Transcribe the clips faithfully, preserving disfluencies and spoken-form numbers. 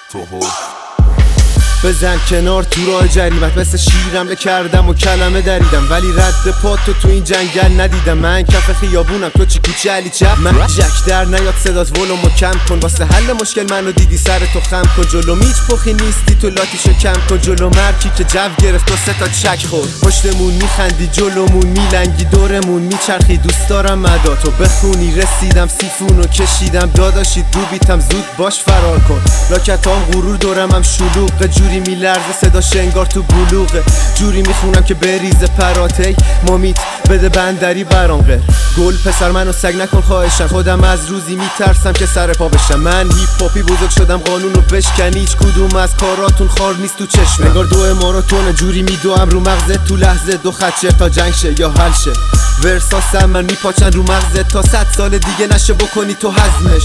بزن کنار تو راه جریمت، مثل شیر حمله کردم و کلمه دریدم، ولی رد پاتو تو این جنگل ندیدم. من کف خیابونم، تو چی کوچه علی چپ. من جک در نیاد صدات ولومو کم کن، واسه حل مشکل منو دیدی سر تو خم کن. جلو میچ پخی نیستی تو لاتیشو کم کن، جلو مرکی که جو گرفت تو سه تا چک خورد. پشتمون میخندی جلومون میلنگی، دورمون میچرخی، دوست دارم مداتو بخونی. رسیدم سیفونو کشیدم داداشی دوبیتم، زود باش فرار کن. لاکتام غرور دورم هم شلوغه، جوری میلرزه صدا شنگار تو بلوغه، جوری میخونم که بریزه پراتی. مامیت بده بندری برام غیر گل پسر منو سگ نکن خواهشم، خودم از روزی میترسم که سر پا بشم. من هیپ هاپی بزرگ شدم قانونو بشکن، هیچ کدوم از کاراتون خار نیست تو چشم. انگار دو ماراتونه جوری میدوام رو مغزت، تو لحظه دو خط تا جنگ شه یا حل شه. ورساسم من میپاچن رو مغزت تا صد سال دیگه نشه بکنی تو هضمش.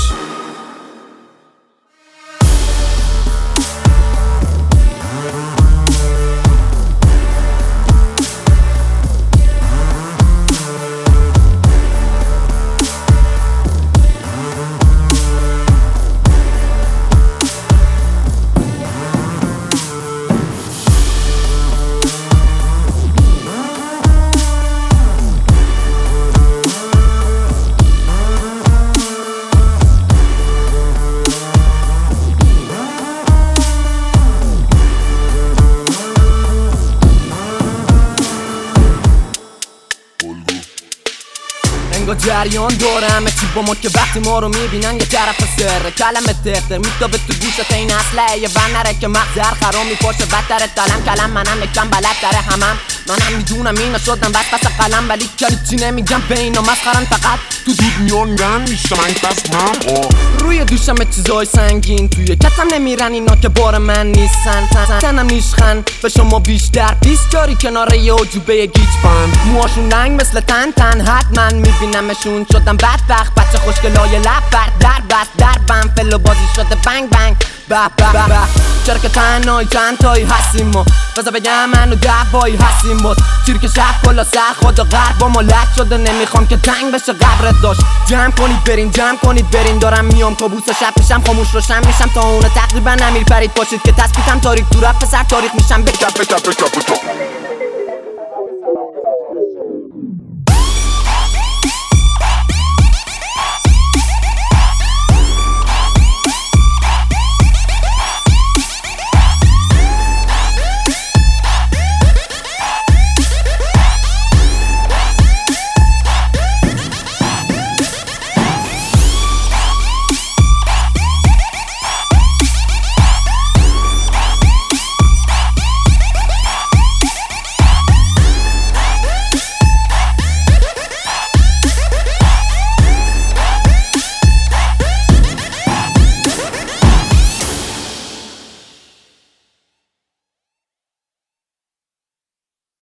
انگار جریان دارم چی با ما که وقتی ما رو میبینن یه طرف سره کلمه تخته میتابه تو گوشت این اصله یه ون نره که مغز هر خرام میپاشه بدتره دلم کلم منم یکم بلد داره همم. منم میدونم اینا شدم بس پس قلم، ولی کلی چی نمیگم به اینا مسخرن فقط تو دود میان من میشتم این پس من روی دوشم چیزای سنگین توی کتم نمیرن اینا که بار من نیستن. تنم نیشخن به شما بیشتر بیست جاری کنار یه عجوبه گیچ بند، موهاشون رنگ مثل تن تن حتما میبینمشون شدم بدبخت بچه خوشگلای لب بر در بست در بم فلو بازی شده بنگ بنگ به به به. چرا که تنهایی چند تایی هستیم ما، بذار بگم منو دعوایی هستیم بود. چیر که شب کلا سر خدا غرب با ملک شده، نمیخوام که تنگ بشه قبرت داشت. جمع کنید برین جمع کنید برین، دارم میام کابوس شب میشم خاموش روشن میشم تا اونه تقریبا نمیر پرید باشید که تثبیتم تاریک تو رفت سر تاریخ میشم بکپ بکپ بکپ بکپ.